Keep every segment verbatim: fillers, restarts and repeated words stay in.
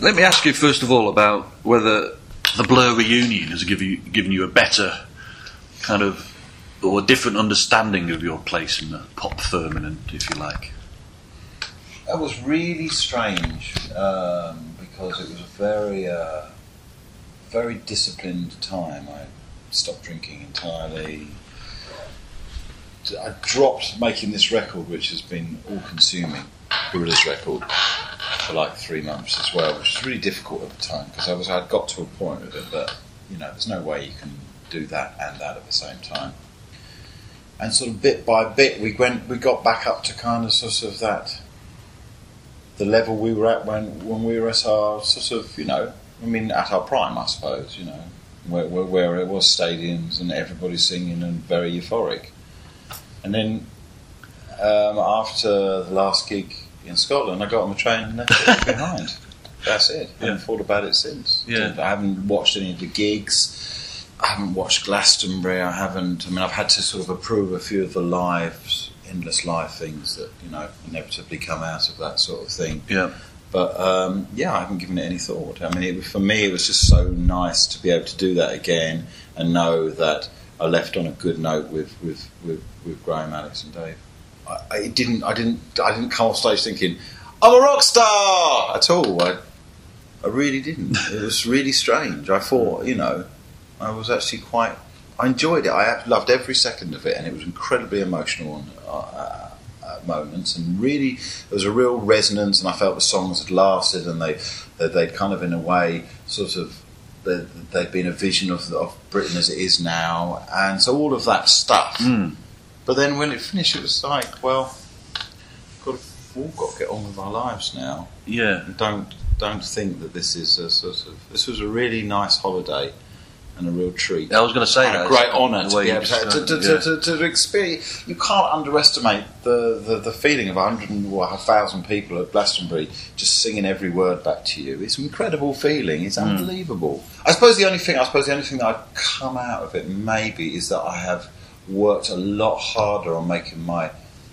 let me ask you first of all about whether the Blur reunion has given you, given you a better kind of, or a different understanding of your place in the pop firmament, if you like. That was really strange um, because it was a very, uh, very disciplined time. I stopped drinking entirely. I dropped making this record, which has been all-consuming, Gorillaz record, for like three months as well, which was really difficult at the time because I was I'd got to a point with it that, you know, there's no way you can do that and that at the same time. And sort of bit by bit, we went, we got back up to kind of sort of that, the level we were at when when we were at our sort of, you know, I mean, at our prime, I suppose, you know, where where, where it was stadiums and everybody singing and very euphoric. And then um, after the last gig in Scotland, I got on the train and left it behind. That's it. I haven't Yeah. thought about it since. Yeah. I haven't watched any of the gigs. I haven't watched Glastonbury. I haven't. I mean, I've had to sort of approve a few of the lives, endless live things that, you know, inevitably come out of that sort of thing. Yeah. But um, yeah, I haven't given it any thought. I mean, it, for me, it was just so nice to be able to do that again and know that I left on a good note with with, with, with Graham, Alex, and Dave. I, I didn't. I didn't. I didn't come off stage thinking I'm a rock star at all. I, I really didn't. It was really strange. I thought, you know, I was actually quite. I enjoyed it. I loved every second of it, and it was incredibly emotional and, uh, uh, moments. And really, there was a real resonance, and I felt the songs had lasted, and they that they'd kind of, in a way, sort of. They'd been a vision of, of Britain as it is now, and so all of that stuff. Mm. But then when it finished, it was like, well, got to, we've all got to get on with our lives now. Yeah. And don't don't think that this is a sort of. This was a really nice holiday and a real treat. I was going to say and that. a great honour to way be you able to, described to, it, to, yeah. to, to, to experience. You can't underestimate the, the, the feeling of a hundred or a thousand people at Glastonbury just singing every word back to you. It's an incredible feeling. It's Mm. unbelievable. I suppose the only thing I suppose the only thing that I've come out of it maybe is that I have worked a lot harder on making my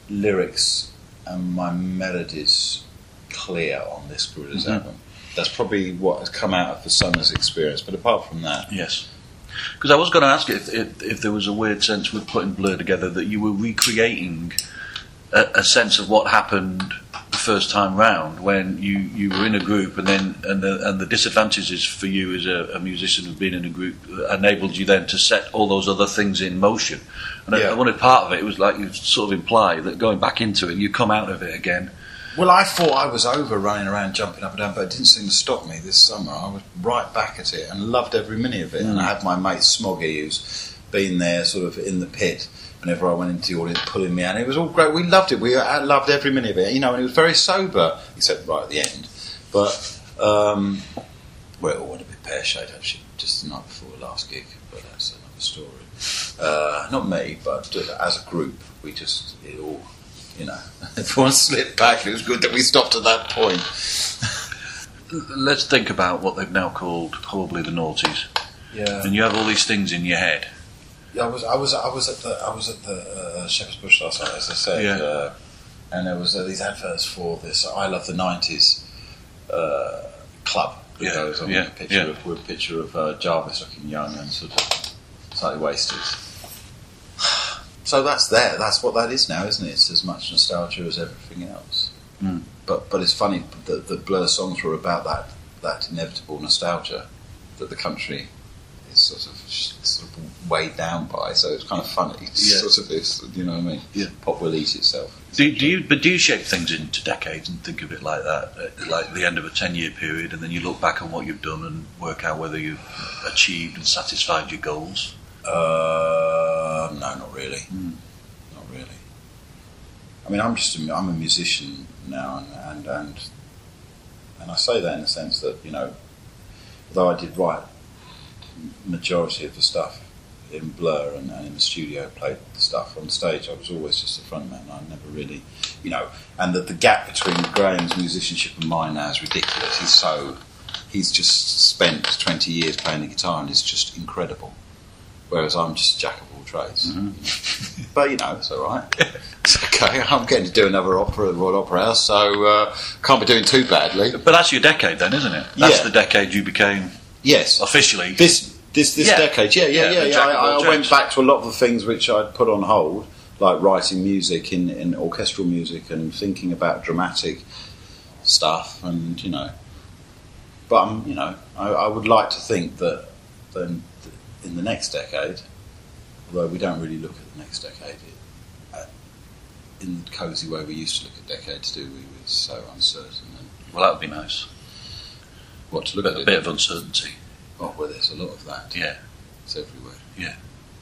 lyrics and my melodies clear on this Gorillaz Mm-hmm. album. That's probably what has come out of the summer's experience. But apart from that, Yes. Because I was going to ask you if, if, if there was a weird sense with putting Blur together that you were recreating a, a sense of what happened the first time round when you, you were in a group, and then and the, and the disadvantages for you as a, a musician of being in a group enabled you then to set all those other things in motion. And Yeah. I, I wanted part of it. It was like you sort of imply that going back into it, you come out of it again. well, I thought I was over running around, jumping up and down, but it didn't seem to stop me this summer. I was right back at it and loved every minute of it. Mm. And I had my mate Smoggy, who's been there sort of in the pit whenever I went into the audience, pulling me out. And it was all great. We loved it. We loved every minute of it. You know, and it was very sober, except right at the end. But, um, well, it all went a bit pear-shaped, actually, just the night before the last gig. But that's another story. Uh, not me, but as a group, we just, it all... You know, everyone slipped back. It was good that we stopped at that point. Let's think about what they've now called probably the noughties. Yeah. And you have all these things in your head. Yeah, I was, I was, I was at the, I was at the uh, Shepherd's Bush last night, as I said, Yeah. uh, and there was uh, these adverts for this "I Love the nineties" uh, club that Yeah, goes on yeah, with a picture yeah. of with a picture of uh, Jarvis looking young and sort of slightly wasted. So that's there. That's what that is now, isn't it? It's as much nostalgia as everything else. Mm. But but it's funny that the Blur songs were about that that inevitable nostalgia that the country is sort of sort of weighed down by. So it's kind of funny. It's Yeah. sort of this, you know what I mean? Yeah. Pop will eat itself. Do, do you? But do you shape things into decades and think of it like that, uh, like the end of a ten-year period, and then you look back on what you've done and work out whether you've achieved and satisfied your goals? Uh, no, not really. Mm. Not really. I mean, I'm just a, I'm a musician now, and, and and and I say that in the sense that, you know, although I did write majority of the stuff in Blur and, and in the studio, played the stuff on stage, I was always just a frontman. I never really, you know, and that the gap between Graham's musicianship and mine now is ridiculous. He's so, he's just spent twenty years playing the guitar and it's just incredible. whereas I'm just jack of all trades. Mm-hmm. But you know, it's all right. It's okay. I'm getting to do another opera at the Royal Opera House, so uh, can't be doing too badly. But that's your decade, then, isn't it? That's Yeah. the decade you became Yes, officially. this this this Yeah. decade. Yeah, yeah, Yeah, yeah. the yeah. jack of I, all I trades. went back to a lot of the things which I'd put on hold, like writing music in, in orchestral music and thinking about dramatic stuff, and you know. But um, you know, I, I would like to think that then in the next decade, although we don't really look at the next decade it, uh, in the cosy way we used to look at decades, do we? We're so uncertain. And Well, that would be nice. what to look But at a it? bit of uncertainty. Oh, well, there's a lot of that. Yeah. It's everywhere. Yeah.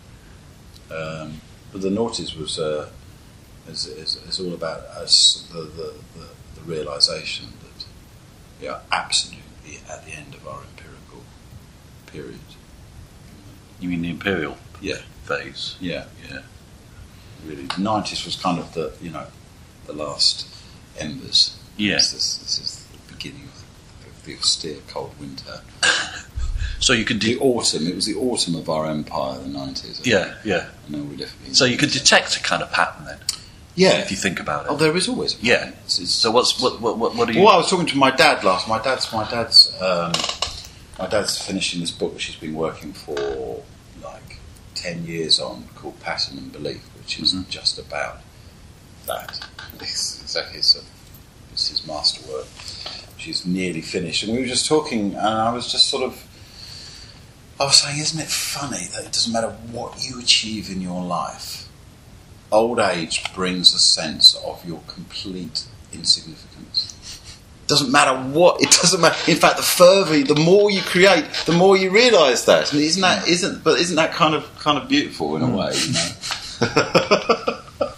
Um, but the noughties was uh, is, is, is all about us, the, the, the, the realisation that we are absolutely at the end of our empirical period. You mean the imperial Yeah, phase? yeah, Yeah. really. The nineties was kind of the, you know, the last embers. Yeah. This, this, this is the beginning of, of the austere cold winter. So you could. The De- autumn, it was the autumn of our empire, the nineties. yeah, yeah. And then we left it. So you could detect a kind of pattern then, Yeah. if you think about it. Oh, there is always a Yeah. pattern. It's- it's- So what's what what what, what are you? Well, I was talking to my dad last. My dad's my dad's um, my dad's finishing this book which he's been working for like ten years on, called Pattern and Belief, which is Mhm. just about that. It's exactly it's, a, it's his masterwork, which is nearly finished. And we were just talking, and I was just sort of. I was saying, isn't it funny that it doesn't matter what you achieve in your life, old age brings a sense of your complete insignificance. It doesn't matter what, it doesn't matter. In fact, the further, the more you create, the more you realise that. And isn't that, isn't, but isn't that kind of, kind of beautiful in a way, you know?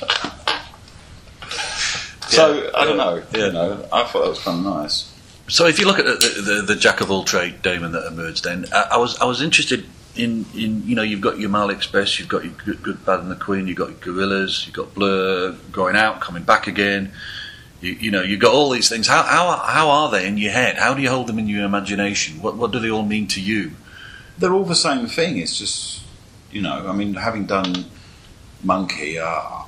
So, I don't know, Yeah. you know, I thought that was kind of nice. So if you look at the, the, the jack of all trade Damon that emerged, then I, I was I was interested in, in you know you've got your Mali Express, you've got your Good, Good Bad and the Queen, you've got your Gorillas, you've got Blur going out, coming back again. You, you know you've got all these things. How how how are they in your head? How do you hold them in your imagination? What what do they all mean to you? They're all the same thing. It's just, you know, I mean, having done Monkey, uh,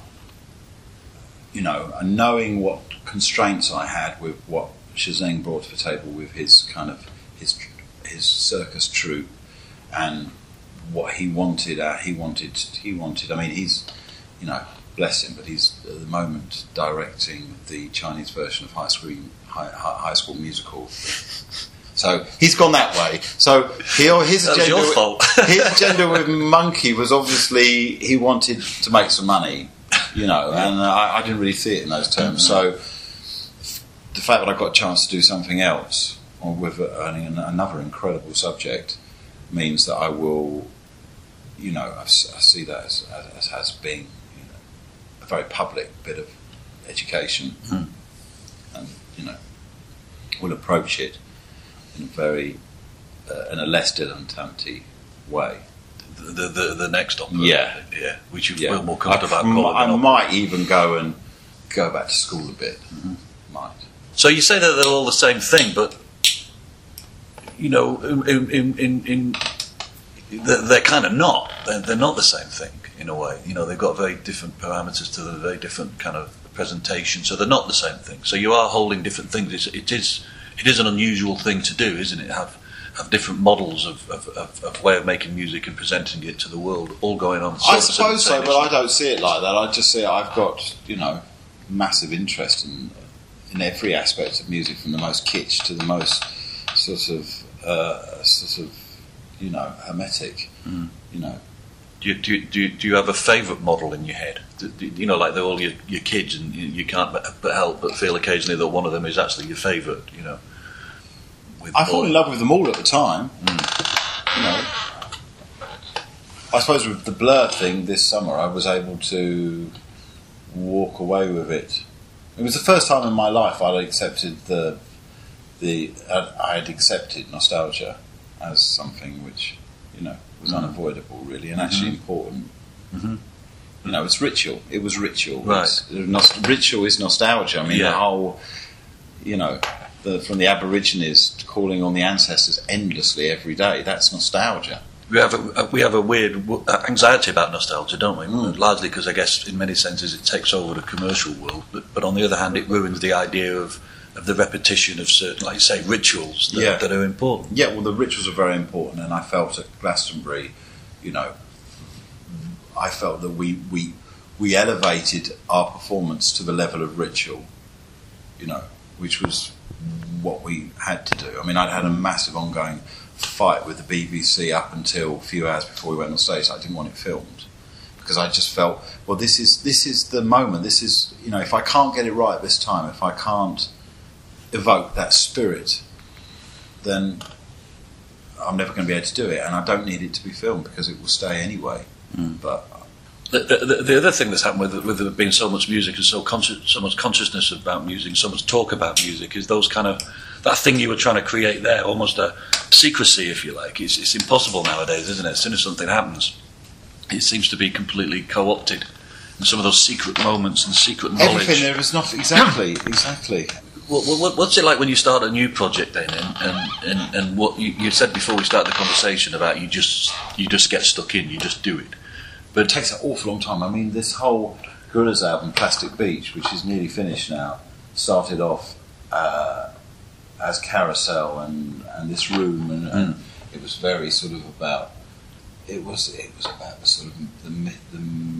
you know, and knowing what constraints I had with what Shazang brought to the table with his kind of his his circus troupe and what he wanted. Uh, he wanted. He wanted. I mean, he's, you know, bless him, but he's at the moment directing the Chinese version of High School High, High School Musical. So he's gone that way. So he, his That was agenda, your fault. his agenda with Monkey was obviously he wanted to make some money, you know, and I, I didn't really see it in those terms. So the fact that I got a chance to do something else or with earning an, another incredible subject means that I will, you know, I, I see that as, as, as being, you know, a very public bit of education, Mm. and you know, will approach it in a very uh, in a less dilettante way. The the, the, the next opera, Yeah. yeah, which you Yeah. feel more comfortable I, about calling I an opera. might even go and go back to school a bit. Mhm. Might. So you say that they're all the same thing, but you know, in in in, in they're, they're kind of not. They're, they're not the same thing in a way. You know, they've got very different parameters to them, very different kind of presentation. So they're not the same thing. So you are holding different things. It's, it is it is an unusual thing to do, isn't it? Have have different models of, of, of, of way of making music and presenting it to the world, all going on. I suppose so, but I don't see it like that. I just see it, I've got, you know, massive interest in in every aspect of music, from the most kitsch to the most sort of uh, sort of, you know, hermetic. Mm. You know, Do you, do, you, do, you, do you have a favourite model in your head? Do, do, you know, like they're all your, your kids, and you, you can't but, but help but feel occasionally that one of them is actually your favourite. You know, with I fall all- in love with them all at the time. Mm. You know, I suppose with the Blur thing this summer, I was able to walk away with it. It was the first time in my life I'd accepted the the I had accepted nostalgia as something which, you know, was Mhm. unavoidable, really, and actually Mhm. important. Mhm. You know, it's ritual. It was ritual. Right. It's, nos- ritual is nostalgia. I mean, Yeah. the whole, you know, the, from the Aborigines calling on the ancestors endlessly every day. That's nostalgia. We have a, we have a weird w- anxiety about nostalgia, don't we? Mm. Largely because I guess in many senses it takes over the commercial world, but, but on the other hand it ruins the idea of, of the repetition of certain, like you say, rituals that, yeah. that are important. Yeah, well, the rituals are very important, and I felt at Glastonbury, you know, I felt that we we we elevated our performance to the level of ritual, you know, which was what we had to do. I mean, I'd had a massive ongoing fight with the B B C up until a few hours before we went on stage. I didn't want it filmed because I just felt, well, this is this is the moment. This is, you know, if I can't get it right this time, if I can't evoke that spirit, then I'm never going to be able to do it, and I don't need it to be filmed because it will stay anyway. Mm. But the, the, the other thing that's happened with, with there being so much music and so conscious, so much consciousness about music, so much talk about music, is those kind of that thing you were trying to create there, almost a secrecy, if you like. It's, it's impossible nowadays, isn't it? As soon as something happens, it seems to be completely co-opted. And some of those secret moments and secret knowledge. Everything there is not exactly, exactly. What, what, what's it like when you start a new project then, and, and, and, and what you, you said before we started the conversation about you just you just get stuck in, you just do it. But it takes an awful long time. I mean, this whole Gorillaz album, Plastic Beach, which is nearly finished now, started off uh, as Carousel and, and this room, and, mm. and it was very sort of about it was it was about the sort of the myth, the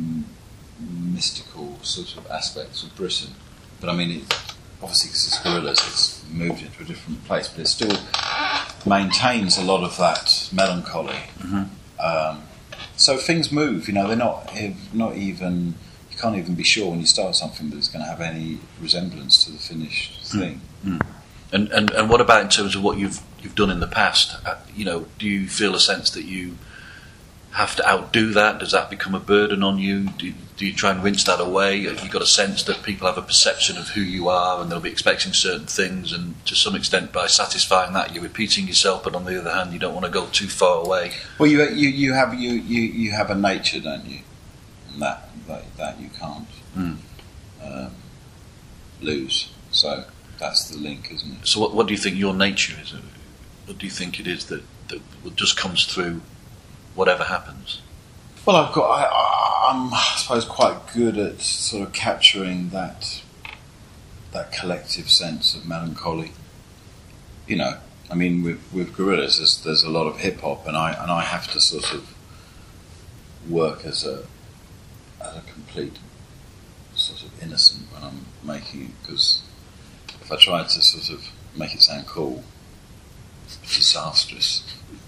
mystical sort of aspects of Britain. But I mean, it, obviously because it's Gorillaz, it's moved into a different place, but it still maintains a lot of that melancholy. Mm-hmm. Um, so things move, you know. They're not not even. You can't even be sure when you start something that it's going to have any resemblance to the finished thing. Mm-hmm. And, and and what about in terms of what you've you've done in the past? Uh, you know, do you feel a sense that you have to outdo that? Does that become a burden on you? Do, do you try and rinse that away? Have you got a sense that people have a perception of who you are and they'll be expecting certain things, and to some extent by satisfying that you're repeating yourself, but on the other hand you don't want to go too far away? Well, you you, you have you, you, you have a nature, don't you? And that that, that you can't mm. um, lose. So that's the link, isn't it? So what, what do you think your nature is? What do you think it is that, that just comes through whatever happens? Well, I've got. I, I'm, I suppose, quite good at sort of capturing that that collective sense of melancholy. You know, I mean, with with Gorillaz, there's, there's a lot of hip hop, and I and I have to sort of work as a as a complete sort of innocent when I'm making it, because if I try to sort of make it sound cool, it's disastrous.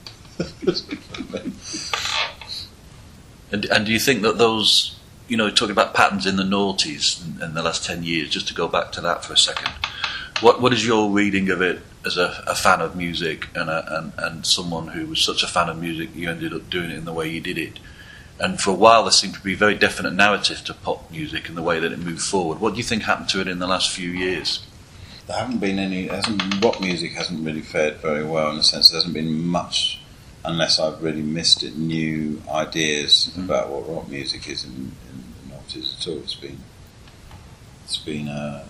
and, and do you think that those, you know, talking about patterns in the noughties in, in the last ten years, just to go back to that for a second, what what is your reading of it as a, a fan of music and, a, and and someone who was such a fan of music you ended up doing it in the way you did it? And for a while there seemed to be a very definite narrative to pop music and the way that it moved forward. What do you think happened to it in the last few years? There haven't been any. Hasn't, rock music hasn't really fared very well, in the sense there hasn't been much, unless I've really missed it, new ideas mm-hmm. about what rock music is in, in the noughties at all. It's been, it's been uh,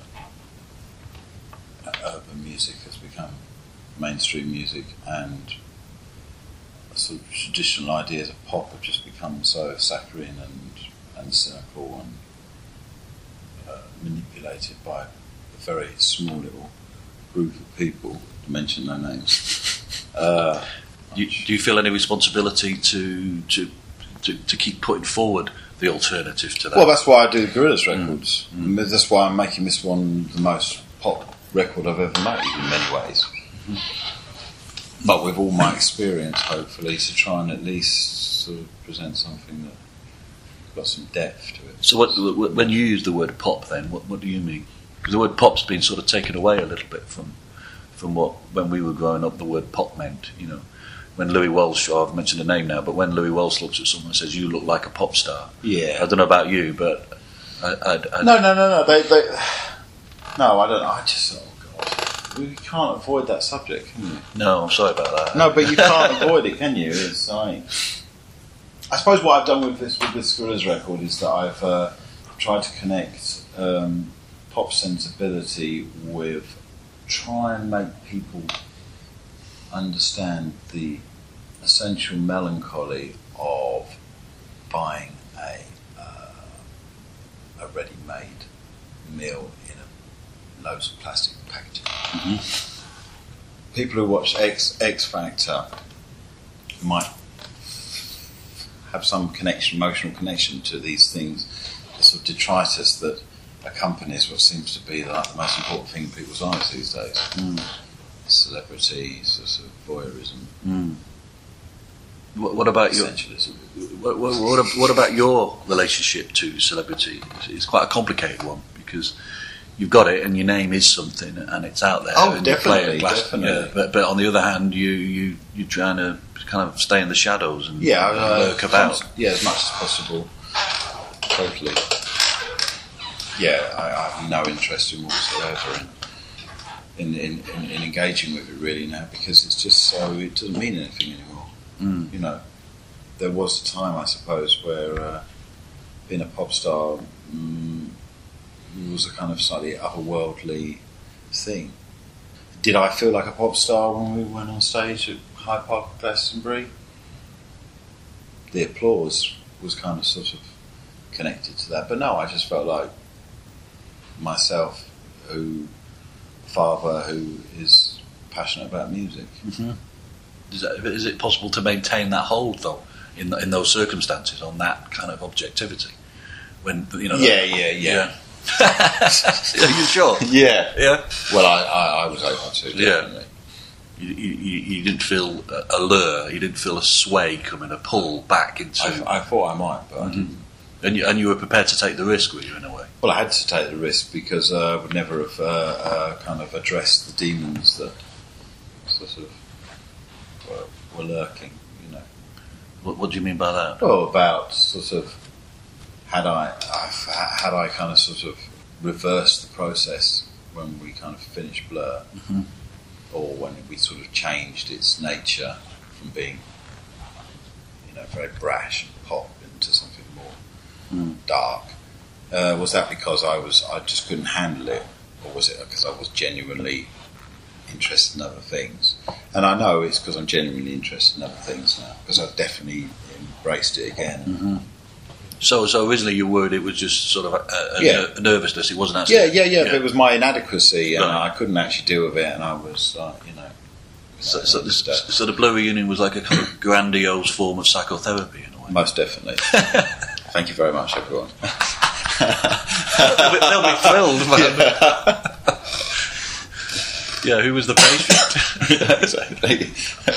urban music has become mainstream music, and sort of traditional ideas of pop have just become so saccharine and and cynical and uh, manipulated by a very small little group of people, to mention no names. Uh, you, do you feel any responsibility to, to to to keep putting forward the alternative to that? Well, that's why I do Gorillaz records. Mm. Mm. That's why I'm making this one the most pop record I've ever made in many ways. Mm-hmm. But with all my experience, hopefully, to try and at least sort of present something that's got some depth to it. So what, when you use the word pop, then, what, what do you mean? Because the word pop's been sort of taken away a little bit from from what, when we were growing up, the word pop meant, you know. When Louis Walsh, oh, I've mentioned the name now, but when Louis Walsh looks at someone and says, you look like a pop star. Yeah. I don't know about you, but I... I, I no, no, no, no. They, they, no, I don't know. I just... We can't avoid that subject, can you? No, I'm sorry about that. No, but you can't avoid it, can you? It's like, I suppose what I've done with this with this Gorillaz record is that I've uh, tried to connect um, pop sensibility with try and make people understand the essential melancholy of buying a uh, a ready-made meal in a, loads of plastic packaging. Mm-hmm. People who watch X X Factor might have some connection, emotional connection to these things, the sort of detritus that accompanies what seems to be like the most important thing in people's lives these days. Mm. Celebrity, sort of voyeurism. Mm. What, what about your essentialism? what, what, what, what about your relationship to celebrity? It's, it's quite a complicated one because you've got it and your name is something and it's out there. Oh, and definitely, you play it glass, definitely. Yeah, but, but on the other hand, you you you're trying to kind of stay in the shadows and, Yeah, and uh, lurk about. Yeah, as much as possible. Totally. Yeah, I, I have no interest in whatsoever in, in, in, in, in engaging with it really now because it's just so, it doesn't mean anything anymore. Mm. You know, there was a time, I suppose, where uh, being a pop star mm, was a kind of slightly otherworldly thing. Did I feel like a pop star when we went on stage at Hyde Park at Glastonbury? The applause was kind of sort of connected to that, but no, I just felt like myself, who father who is passionate about music. Mm-hmm. Is, that, is it possible to maintain that hold though in in those circumstances on that kind of objectivity? When you know, Yeah, yeah, yeah. yeah. Are you sure? Yeah, Yeah. Well, I, I, I was able to. Yeah. Definitely. You, you, you didn't feel a lure. You didn't feel a sway coming, a pull back into. I, I thought I might, but I Mhm. didn't. And you, and you were prepared to take the risk, were you, in a way? Well, I had to take the risk because uh, I would never have uh, uh, kind of addressed the demons that sort of were, were lurking, you know. What, what do you mean by that? Well, about sort of had I, I had I kind of sort of reversed the process when we kind of finished Blur, Mm-hmm. or when we sort of changed its nature from being, you know, very brash and pop into something more Mm. dark. Uh, was that because I was I just couldn't handle it, or was it because I was genuinely interested in other things? And I know it's because I'm genuinely interested in other things now, because I've definitely embraced it again. Mm-hmm. So, so originally you were worried it was just sort of a, a, Yeah. a nervousness. It wasn't actually. Yeah, yeah, yeah, But it was my inadequacy, and Right. I couldn't actually deal with it, and I was, like, you know. So, you know, so, this, just, uh, so the Blur reunion was like a kind of grandiose form of psychotherapy in a way. most definitely. Thank you very much, everyone. they'll, be, they'll be thrilled, man. Yeah. Yeah, who was the patient? Yeah, exactly.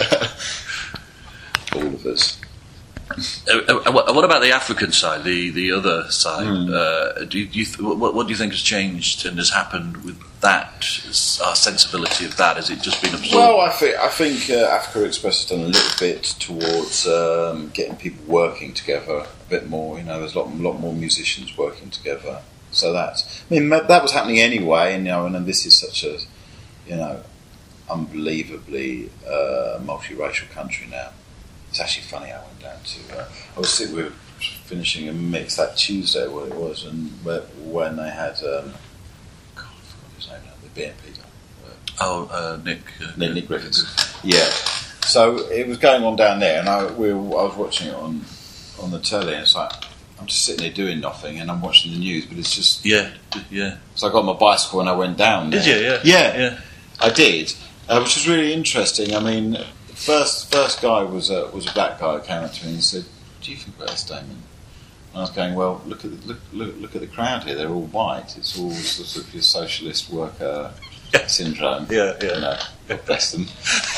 All of us. Uh, uh, what, what about the African side, the, the other side? Mm. Uh, do you, do you th- what, what do you think has changed and has happened with that? Is our sensibility of that, has it just been absorbed? Well, I think I think uh, Africa Express has done a little bit towards um, getting people working together a bit more. You know, there's a lot, lot more musicians working together. So that's, I mean, that was happening anyway. And you know, and, and this is such a, you know, unbelievably uh, multiracial country now. It's actually funny. I went down to. Uh, I was sitting, we were finishing a mix that Tuesday, what it was, and when they had. Um, God, I forgot his name now. The B N P guy. Oh, uh, Nick. Uh, Nick, Nick Griffiths. Yeah. So it was going on down there, and I, we were, I was watching it on on the telly, and it's like I'm just sitting there doing nothing, and I'm watching the news, but it's just. Yeah, yeah. So I got my bicycle and I went down there. Did you? Yeah. Yeah, Yeah. I did, uh, which was really interesting. I mean, the first first guy was a was a black guy who came up to me and said, "What do you think about this, Damon?" And I was going, "Well, look at the, look, look look at the crowd here. They're all white. It's all sort of your socialist worker syndrome." Yeah, yeah. You know, God bless them.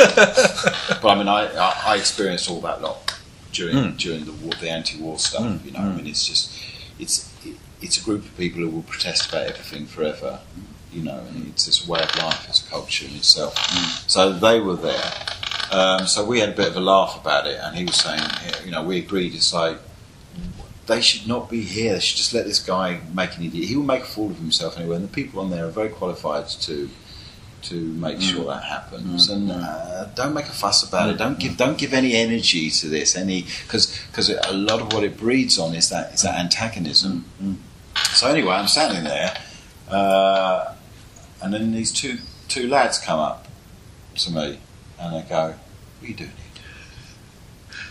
But I mean, I, I I experienced all that lot during Mm. during the war, the anti-war stuff. Mm, You know, mm. I mean, it's just it's it, it's a group of people who will protest about everything forever. You know, and it's this way of life, it's a culture in itself. Mm. So they were there. Um, so we had a bit of a laugh about it, and he was saying, you know, we agreed. It's like they should not be here. They should just let this guy make an idiot. He will make a fool of himself anyway. And the people on there are very qualified to to make Mm. sure that happens. Mm. And uh, don't make a fuss about it. Don't give don't give any energy to this. Any because because a lot of what it breeds on is that is that antagonism. Mm. So anyway, I'm standing there, uh, and then these two two lads come up to me, and they go, "What are you doing here?"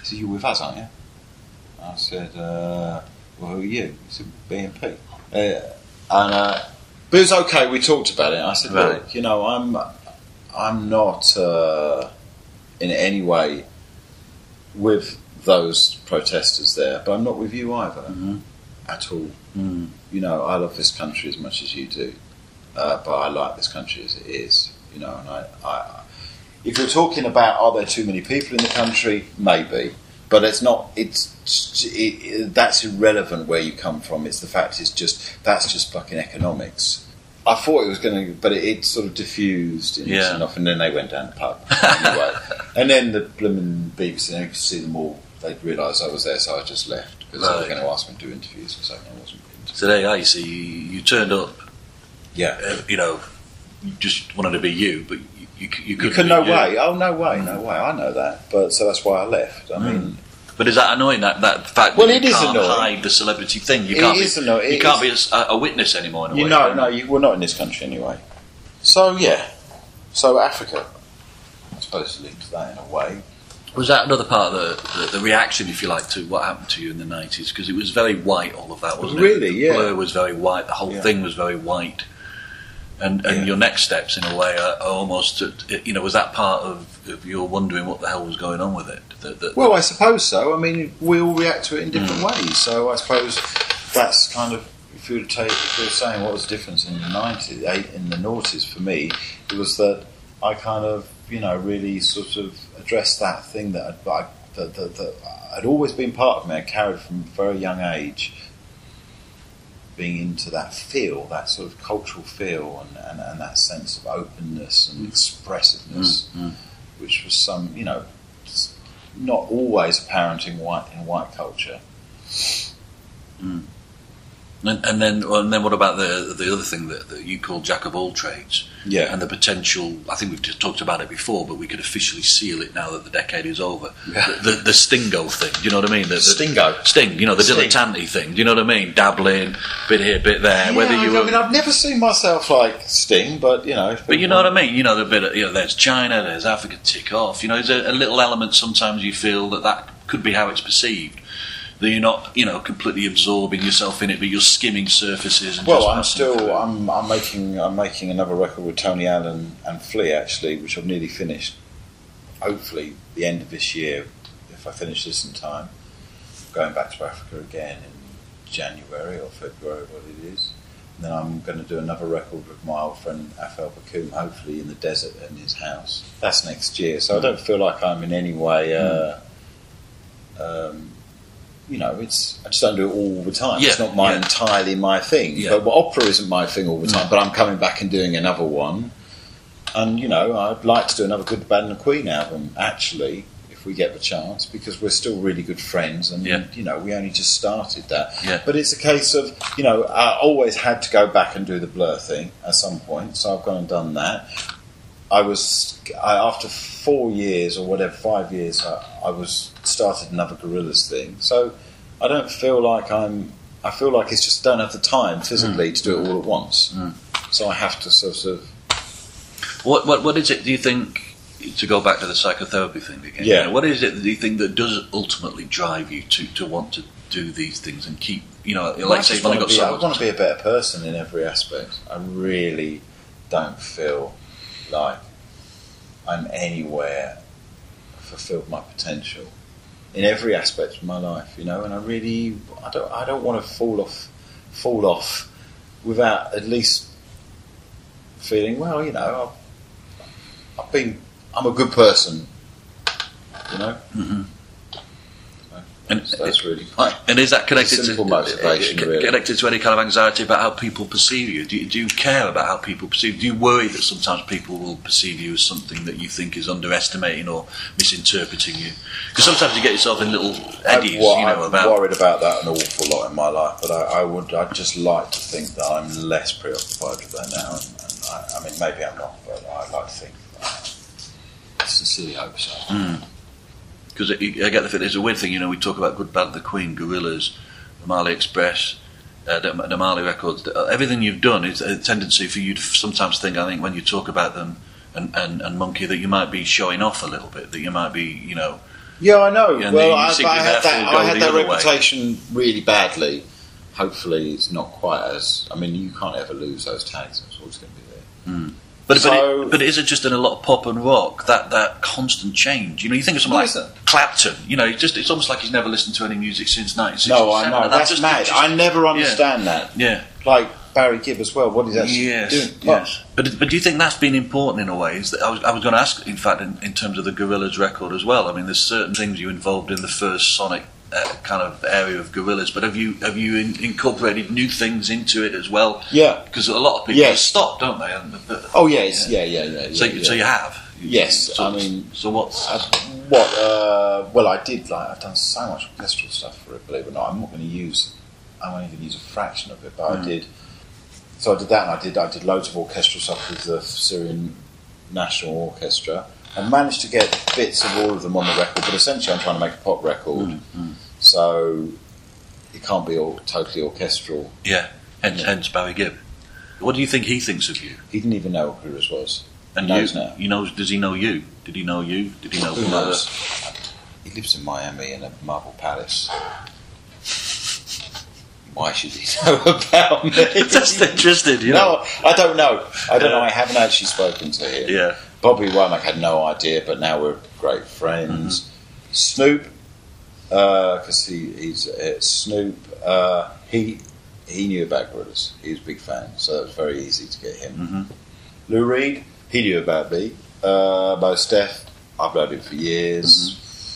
said, "You're with us, aren't you?" I said, uh, "Well, who are you?" He said, "B and P." Uh, and uh, but it was okay. We talked about it. I said, Right. "Look, you know, I'm I'm not uh, in any way with those protesters there, but I'm not with you either Mm-hmm. at all. Mm. You know, I love this country as much as you do, uh, but I like this country as it is. You know, and I, I, if you're talking about are there too many people in the country, maybe, but it's not. It's it, it, that's irrelevant where you come from. It's the fact. It's just that's just fucking economics. I thought it was going to, but it, it sort of diffused in Yeah. enough, and then they went down the pub anyway. And then the blooming B B C, you could see them all. They'd realised I was there, so I just left because they were Right. going to ask me to do interviews or something. I wasn't. So there you are. You see, you, you turned up. Yeah. Uh, you know, you just wanted to be you, but you you, you You couldn't. could be no you. way. Oh no way, no way. I know that, but so that's why I left. I mean, But is that annoying? That that fact Well, that it you is can't annoying. hide the celebrity thing. You It can't is be. annoying. It You can't is- be a, a witness anymore. In a you way, know, can no, you? you, we're not in this country anyway. So yeah, so Africa, I suppose, is linked to that in a way. Was that another part of the, the, the reaction, if you like, to what happened to you in the nineties? Because it was very white, all of that, wasn't Really, it? The yeah. Blur was very white. The whole Yeah. thing was very white. And and Yeah. your next steps, in a way, are, are almost, uh, you know, was that part of, of your wondering what the hell was going on with it? That, that, Well, I suppose so. I mean, we all react to it in Mm. different ways. So I suppose that's kind of if you were to take, if you were saying what was the difference in the nineties, in the noughties for me, it was that I kind of, you know, really sort of addressed that thing that I'd, I, that, that, that had always been part of me. I carried from a very young age, being into that feel, that sort of cultural feel, and, and, and that sense of openness and expressiveness, Mm, mm. which was some, you know, s- not always apparent in white in white culture. And, and then, well, and then, what about the the other thing that, that you call jack of all trades? Yeah. And the potential. I think we've just talked about it before, but we could officially seal it now that the decade is over. Yeah. The, the, the Stingo thing. Do you know what I mean? The, the, Stingo? Sting. You know, the Sting. dilettante thing. Do you know what I mean? Dabbling, bit here, bit there. Yeah, whether you. I were, mean, I've never seen myself like Sting, but you know. if but you people- know what I mean? You know, the bit. Of, you know, there's China, there's Africa. Tick off. You know, there's a, a little element. Sometimes you feel that that could be how it's perceived. That you're not, you know, completely absorbing yourself in it, but you're skimming surfaces. And Well, just I'm passing through still. it. I'm, I'm making. I'm making another record with Tony Allen and Flea actually, which I've nearly finished. Hopefully, the end of this year, if I finish this in time. Going back to Africa again in January or February, what it is. And then I'm going to do another record with my old friend Afel Bakoum, hopefully in the desert in his house. That's next year. So I don't feel like I'm in any way. Uh, um, you know, it's I just don't do it all the time. Yeah, it's not my yeah. entirely my thing. Yeah. But well, opera isn't my thing all the time. But I'm coming back and doing another one. And you know, I'd like to do another Good, Bad and the Queen album. Actually, if we get the chance, because we're still really good friends, and Yeah. you know, we only just started that. Yeah. But it's a case of you know, I always had to go back and do the Blur thing at some point. So I've gone and done that. I was I, after four years or whatever, five years, I, I was started another Gorillaz thing. So I don't feel like I'm. I feel like it's just don't have the time physically to do it all at once. Mm. So I have to sort of. What what what is it? Do you think, to go back to the psychotherapy thing again? Yeah. you know, what is it? Do you think that does ultimately drive you to, to want to do these things and keep? You know, I like say just you've only wanna got be, so I much want to be a better person in every aspect. I really don't feel like I'm anywhere fulfilled my potential in every aspect of my life, you know. And I really, I don't, I don't want to fall off, fall off without at least feeling, well, you know, I've, I've been, I'm a good person, you know. Mhm. So And that's, that's really my. And is that connected to Simple motivation, uh, really. connected to any kind of anxiety about how people perceive you? Do you, do you care about how people perceive you? Do you worry that sometimes people will perceive you as something that you think is underestimating or misinterpreting you? Because sometimes you get yourself in little eddies, I've, wo- you know, I've about. worried about that an awful lot in my life, but I, I would, I'd just like to think that I'm less preoccupied with that now. And, and I, I mean, maybe I'm not, but I'd like to think. I sincerely hope so. Mm. Because I get the feeling, it's a weird thing, you know, we talk about Good, Bad, the Queen, Gorillaz, the Marley Express, uh, the, the Marley Records, uh, everything you've done is a tendency for you to sometimes think, I think, when you talk about them and, and, and Monkey, that you might be showing off a little bit, that you might be, you know, Yeah, I know. And well, you I, think I you had that, therefore I go had the that other way. reputation really badly. Hopefully, it's not quite as. I mean, you can't ever lose those tags. It's always going to be there. Mm. But, So- but, it, but is it just in a lot of pop and rock that, that constant change? You know, you think of someone No, like it's Clapton. You know, it's just it's almost like he's never listened to any music since nineteen sixty-seven. No, I know. And that That's just- mad. just- I never understand that. Yeah. Like Barry Gibb as well. What he's actually Yes, doing. yes. But but do you think that's been important in a way? Is that, I was I was going to ask, in fact, in, in terms of the Gorillaz record as well. I mean, there's certain things you involved in the first sonic uh, kind of area of Gorillaz, but have you have you in, incorporated new things into it as well? Yeah. Because a lot of people Yes. just stop, don't they? And, but, Oh yes, yeah, yeah, yeah. yeah so yeah. so you have. Yes, So, I mean- so what's Uh, what? Uh, well, I did. Like, I've done so much orchestral stuff for it. Believe it or not, I'm not going to use. I'm only going to use a fraction of it, but Mm. I did. So I did that, and I did. I did loads of orchestral stuff with the Syrian National Orchestra, and managed to get bits of all of them on the record. But essentially, I'm trying to make a pop record, Mm, mm. so it can't be all totally orchestral. yeah? Hence, hence Barry Gibb. What do you think he thinks of you? He didn't even know what Gorillaz was. And He knows you, now. you know? Does he know you? Did he know you? Did he know? Who Blur? knows? He lives in Miami in a marble palace. Why should he know about me? Just interested, you know. No, I don't know. I don't Yeah. know. I haven't actually spoken to him. Yeah. Bobby Womack had no idea, but now we're great friends. Snoop, because he, he's uh, Snoop. Uh, he he knew about Gorillaz. He was a big fan, so it was very easy to get him. Mhm. Lou Reed, he knew about me. Uh, Mos Def, I've known him for years.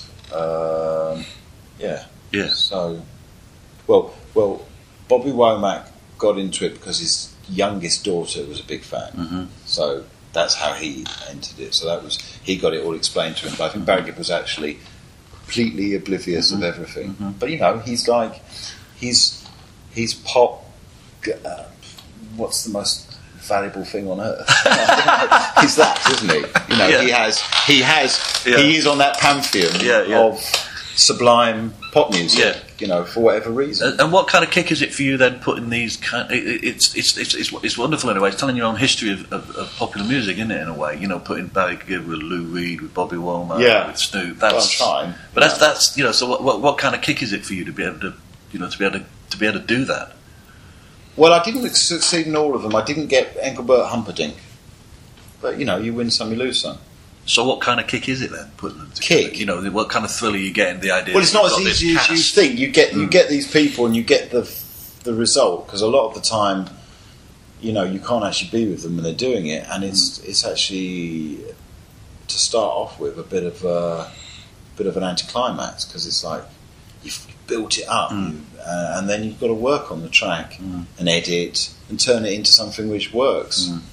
Um, yeah. Yeah. So, well, well, Bobby Womack got into it because his youngest daughter was a big fan. Mhm. So that's how he entered it. So that was he got it all explained to him. But I think Barry Gibb was actually completely oblivious of everything. Mhm. But you know, he's like he's he's pop. Uh, what's the most valuable thing on earth? He's that, isn't he? You know, Yeah. he has he has Yeah. he is on that pantheon Yeah, yeah. of sublime pop music. Yeah. You know, for whatever reason. And and what kind of kick is it for you then? Putting these kind, it, it- it's, it's it's it's it's wonderful in a way. It's telling your own history of, of, of popular music, isn't it? In a way, you know, putting Barry Gibb with Lou Reed, with Bobby Womack, Yeah. with Snoop. Well, I'm That's trying. But that's that's you know. So what, what what kind of kick is it for you to be able to you know to be able to to be able to do that? Well, I didn't succeed in all of them. I didn't get Engelbert Humperdinck. But, you know, you win some, you lose some. So what kind of kick is it then? Putting them together? Kick? You know, what kind of thrill are you getting? The idea. Well, it's that not you've as got this easy as you cast? think. You get you Mm. get these people and you get the the result. Because a lot of the time, you know, you can't actually be with them when they're doing it. And it's it's actually, to start off with, a bit of a bit of an anticlimax. Because it's like, you've built it up. Mm. You, uh, and then you've got to work on the track Mm. and edit and turn it into something which works. Mm.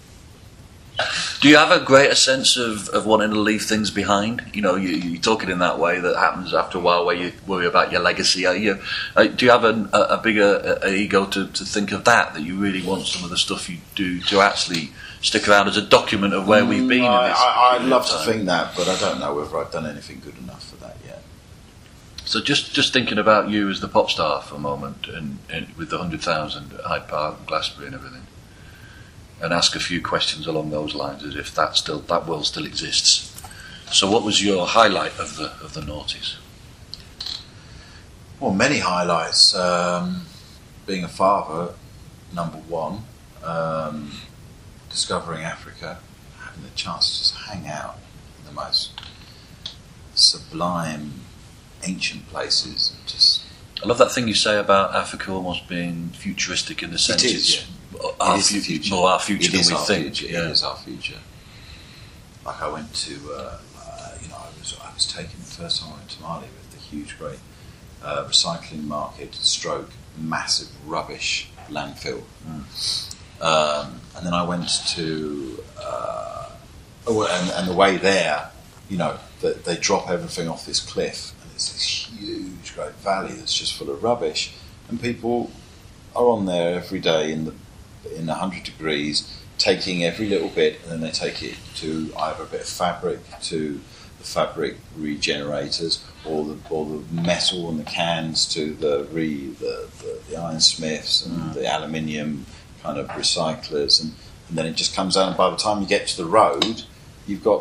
Do you have a greater sense of, of wanting to leave things behind? You know, you, you talk it in that way that happens after a while where you worry about your legacy. Are you, uh, do you have a, a, a bigger a, a ego to, to think of that, that you really want some of the stuff you do to actually stick around as a document of where we've been? I, in this I, I'd period love of to time? think that, but I don't know whether I've done anything good enough for that yet. So just, just thinking about you as the pop star for a moment, and, and with the hundred thousand at Hyde Park and Glastonbury and everything, and ask a few questions along those lines, as if that still that world still exists. So, what was your highlight of the of the noughties? Well, many highlights. Um, being a father, number one. Um, discovering Africa, having the chance to just hang out in the most sublime, ancient places, and just I love that thing you say about Africa almost being futuristic in the sense is, it's yeah. our It is the future, future. more our future It than is we our think. future. Yeah. It is our future. Like I went to, uh, uh, you know, I was I was taken the first time I went to Mali with the huge, great uh, recycling market, stroke massive rubbish landfill, Mm. um, and then I went to, uh, oh, and, and the way there, you know, that they drop everything off this cliff, and it's this huge, great valley that's just full of rubbish, and people are on there every day in the in one hundred degrees, taking every little bit, and then they take it to either a bit of fabric, to the fabric regenerators, or the or the metal and the cans to the re the, the, the ironsmiths and Mm. the aluminium kind of recyclers, and, and then it just comes out. And by the time you get to the road, you've got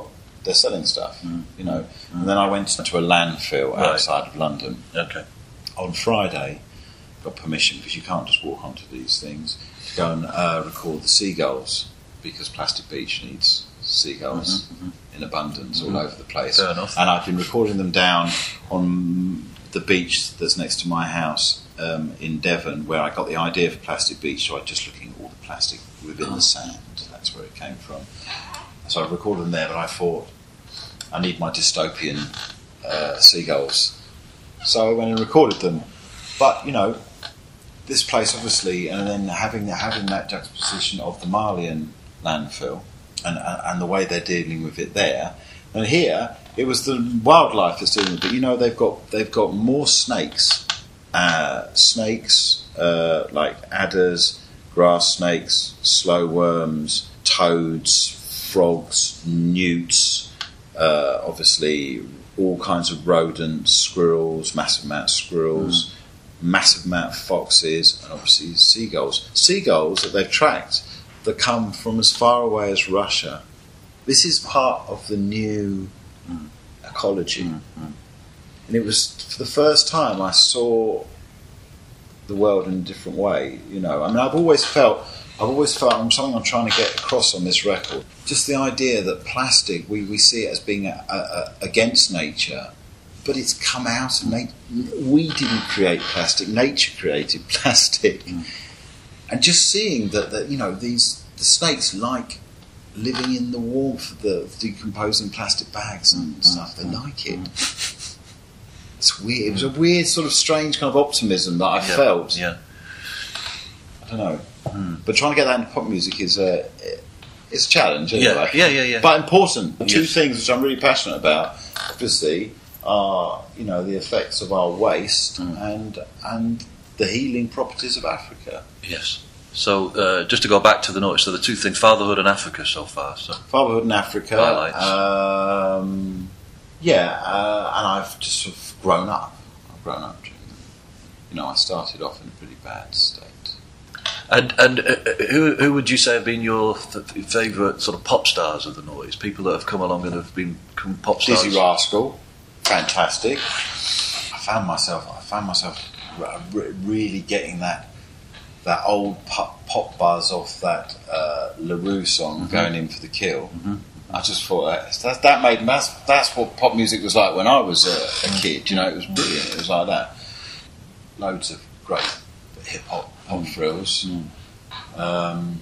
they're selling stuff, Mm. you know. Mm. And then I went to a landfill Right. outside of London. Okay. On Friday, got permission, because you can't just walk onto these things, to go and uh, record the seagulls, because Plastic Beach needs seagulls Mm-hmm. in abundance Mm-hmm. all over the place. Fair enough. And I've been recording them down on the beach that's next to my house um, in Devon, where I got the idea for Plastic Beach. So I'm just looking at all the plastic within the sand. That's where it came from. So I recorded them there, but I thought I need my dystopian uh, seagulls. So I went and recorded them. But, you know, this place obviously, and then having having that juxtaposition of the Malian landfill and, and, and the way they're dealing with it there. And here, it was the wildlife that's dealing with it. You know, they've got they've got more snakes, uh, snakes uh, like adders, grass snakes, slow worms, toads, frogs, newts, uh, obviously all kinds of rodents, squirrels, massive amount of squirrels, mm. massive amount of foxes, and obviously seagulls. Seagulls that they've tracked that come from as far away as Russia. This is part of the new mm. ecology. Mm-hmm. And it was for the first time I saw the world in a different way. You know, I mean, I've always felt, I've always felt I'm something I'm trying to get across on this record. Just the idea that plastic, we, we see it as being a, a, a, against nature, but it's come out of nature. We didn't create plastic; nature created plastic. Mm. And just seeing that, that you know, these the snakes like living in the warmth of the of decomposing plastic bags and mm. stuff. They like it. Mm. It's weird. It was a weird, sort of strange kind of optimism that I yeah. felt. Yeah. I don't know. Mm. But trying to get that into pop music is a, it's a challenge, anyway. Yeah, yeah, yeah, yeah. But important. Two yes. things which I'm really passionate about, obviously, are, you know, the effects of our waste mm. and and the healing properties of Africa. Yes. So, uh, just to go back to the notes, so the two things, fatherhood and Africa so far. So. Fatherhood and Africa. Highlights. Um, yeah, uh, and I've just sort of grown up. I've grown up during them. You know, I started off in a pretty bad state. And and uh, who who would you say have been your th- favourite sort of pop stars of the noise? People that have come along and have been become pop stars. Dizzy Rascal, fantastic. I found myself, I found myself re- really getting that that old pop, pop buzz off that uh, LaRue song, mm-hmm. Going In for the Kill. Mm-hmm. I just thought that that, that made that's that's what pop music was like when I was a, a kid. You know, it was brilliant. It was like that. Loads of great hip hop. Pop thrills. Mm. Um,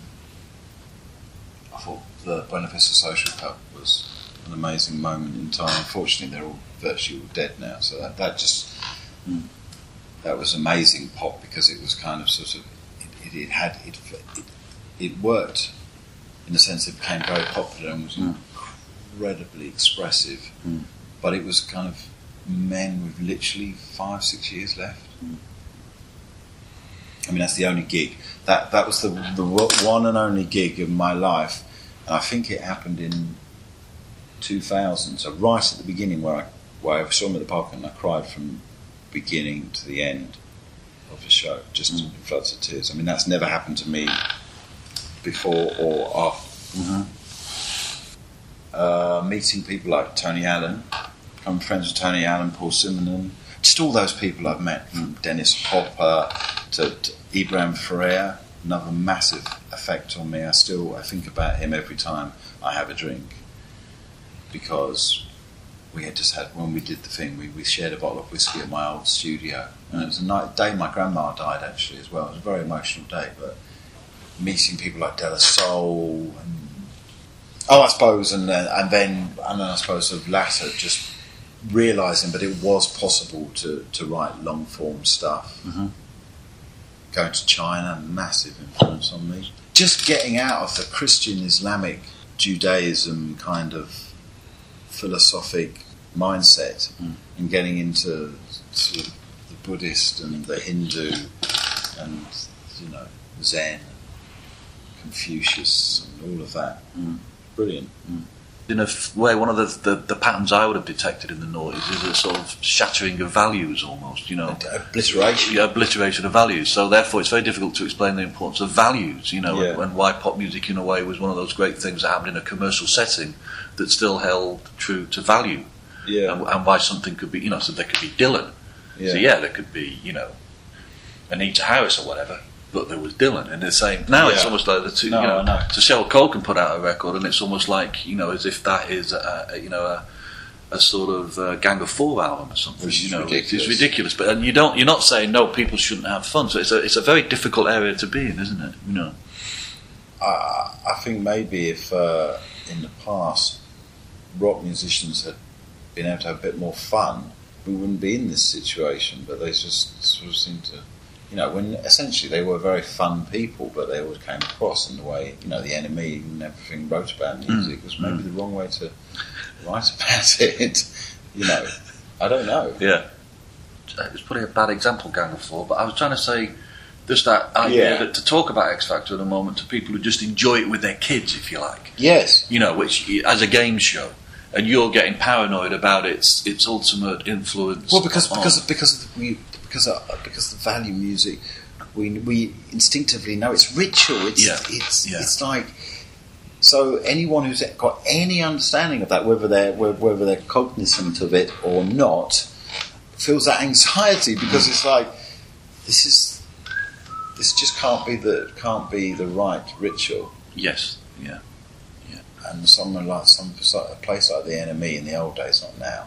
I thought the Buena Vista Social Club was an amazing moment in time. Unfortunately, they're all virtually all dead now. So that, that just mm. that was amazing pop, because it was kind of sort of it, it, it had it, it it worked in the sense it became very popular and was mm. incredibly expressive. Mm. But it was kind of men with literally five six years left. Mm. I mean, that's the only gig. That that was the the one and only gig of my life. And I think it happened in two thousand. So right at the beginning, where I where I saw him at the park, and I cried from beginning to the end of the show, just mm. in floods of tears. I mean, that's never happened to me before or after. Mm-hmm. Uh, meeting people like Tony Allen, I'm friends with Tony Allen, Paul Simonon. Just all those people I've met, from Dennis Hopper to, to Ibrahim Ferrer, another massive effect on me. I still I think about him every time I have a drink, because we had just had, when we did the thing, we, we shared a bottle of whiskey at my old studio, and it was a night, day my grandma died actually as well. It was a very emotional day, but meeting people like De La Soul, and oh I suppose, and then and then and then I suppose of latter just realising that it was possible to, to write long form stuff. Mm-hmm. Going to China, massive influence on me. Just getting out of the Christian Islamic Judaism kind of philosophic mindset mm. and getting into sort of the Buddhist and the Hindu and, you know, Zen, Confucius and all of that. Mm. Brilliant. Mm. in a f- way, one of the, the, the patterns I would have detected in the noughties is a sort of shattering of values almost, you know. Obliteration. Yeah, obliteration of values. So therefore it's very difficult to explain the importance of values, you know, Yeah. and, and why pop music in a way was one of those great things that happened in a commercial setting that still held true to value. Yeah. And, and why something could be, you know, so there could be Dylan. Yeah. So yeah, there could be, you know, Anita Harris or whatever. But there was Dylan, and they're saying now it's Yeah. almost like the two. No, you know, I know. so Cheryl Cole can put out a record, and it's almost like, you know, as if that is a, a, you know a, a sort of uh, Gang of Four album or something. Which is you know, ridiculous. It's ridiculous, but and you don't. You're not saying no, people shouldn't have fun. So it's a it's a very difficult area to be in, isn't it? You know. I, I think maybe if uh, in the past rock musicians had been able to have a bit more fun, we wouldn't be in this situation. But they just sort of seem to. You know, when essentially they were very fun people, but they always came across in the way, you know, the Enemy and everything wrote about music Mm. was maybe Mm. the wrong way to write about it. You know, I don't know. Yeah. It was probably a bad example, Gang of Four, but I was trying to say just that idea Yeah. that to talk about X Factor at the moment to people who just enjoy it with their kids, if you like. Yes. You know, which as a game show, and you're getting paranoid about its its ultimate influence. Well, because on, because because of the, we because of, because the value music, we we instinctively know it's ritual. It's Yeah. it's Yeah. it's like. So anyone who's got any understanding of that, whether they're whether they're cognizant of it or not, feels that anxiety because it's like this is this just can't be the can't be the right ritual. yes, yeah, And someone like some a place like the Enemy in the old days, not now.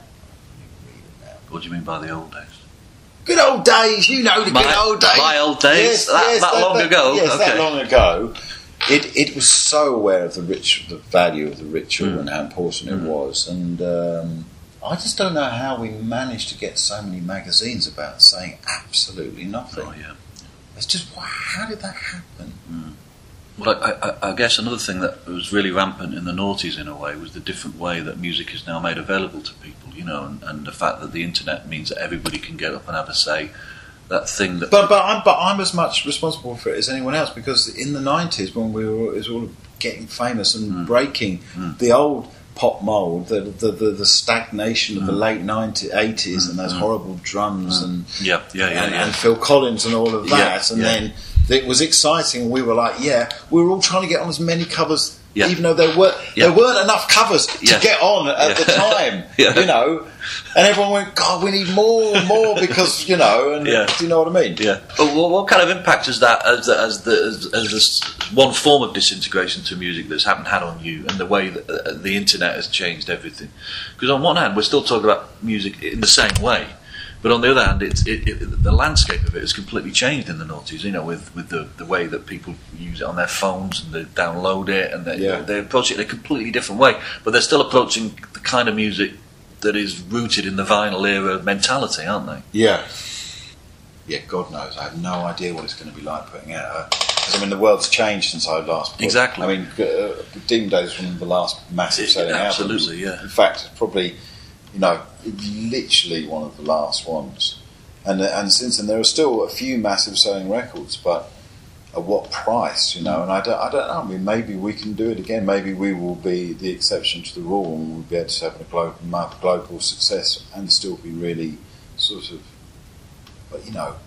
what do you mean by the old days? Good old days, you know the My- good old days. my old days? That- that long ago? Yes, that Okay. long ago. It it was so aware of the rich, the value of the ritual Mm. and how important it Mm. was, and um, I just don't know how we managed to get so many magazines about saying absolutely nothing. Oh yeah. It's just wow, how did that happen? Well, I, I, I guess another thing that was really rampant in the noughties in a way was the different way that music is now made available to people, you know, and, and the fact that the internet means that everybody can get up and have a say. That thing that... But but I'm but I'm as much responsible for it as anyone else because in the nineties when we were it was all getting famous and Mm. breaking Mm. the old pop mold, the the, the, the stagnation of the Mm. late nineties, eighties, and those Mm. horrible drums and, Yeah, yeah, yeah, and, yeah. and Phil Collins and all of Yeah, that, and yeah. then it was exciting. We were like, yeah, we were all trying to get on as many covers. Yeah. Even though there were Yeah. there weren't enough covers to Yeah. get on at Yeah. the time, Yeah. you know, and everyone went, God, we need more and more because you know, and Yeah. do you know what I mean? Yeah, but what, what kind of impact has that, as the, as the as, as this one form of disintegration to music that's happened had on you, and the way that uh, the internet has changed everything? Because on one hand, we're still talking about music in the same way, but on the other hand, it's it, it, the landscape of it has completely changed in the noughties. You know, with with the, the way that people use it on their phones and they download it, and they Yeah. they approach it in a completely different way. But they're still approaching the kind of music that is rooted in the vinyl era mentality, aren't they? Yeah. Yeah, God knows. I have no idea what it's going to be like putting out. Because, I mean, the world's changed since I last put. Exactly. I mean, uh, Demon Days was one of the last massive selling albums. Absolutely, yeah. In fact, it's probably, you know, literally one of the last ones. And uh, and since then, there are still a few massive selling records, but at what price, you know? And I don't, I don't know. I mean, maybe we can do it again. Maybe we will be the exception to the rule and we'll be able to have a global, global success and still be really sort of, but you know,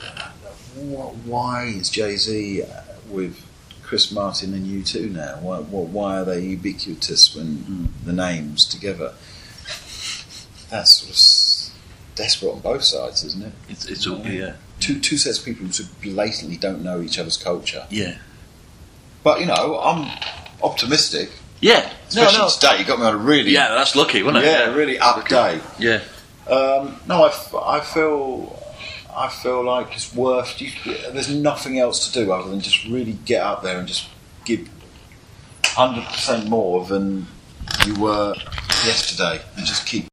why is Jay-Z with Chris Martin and U two now? Why, why are they ubiquitous when Mm. the names together? That's sort of desperate on both sides, isn't it? It's, it's all, yeah, Two two sets of people who sort of blatantly don't know each other's culture. yeah, But you know, I'm optimistic. yeah. Especially no, no. today, you got me on a really Yeah, that's lucky, wasn't it? yeah, really up day. Yeah. Um, no, I, f- I feel I feel like it's worth. You, there's nothing else to do other than just really get out there and just give hundred percent more than you were yesterday, and just keep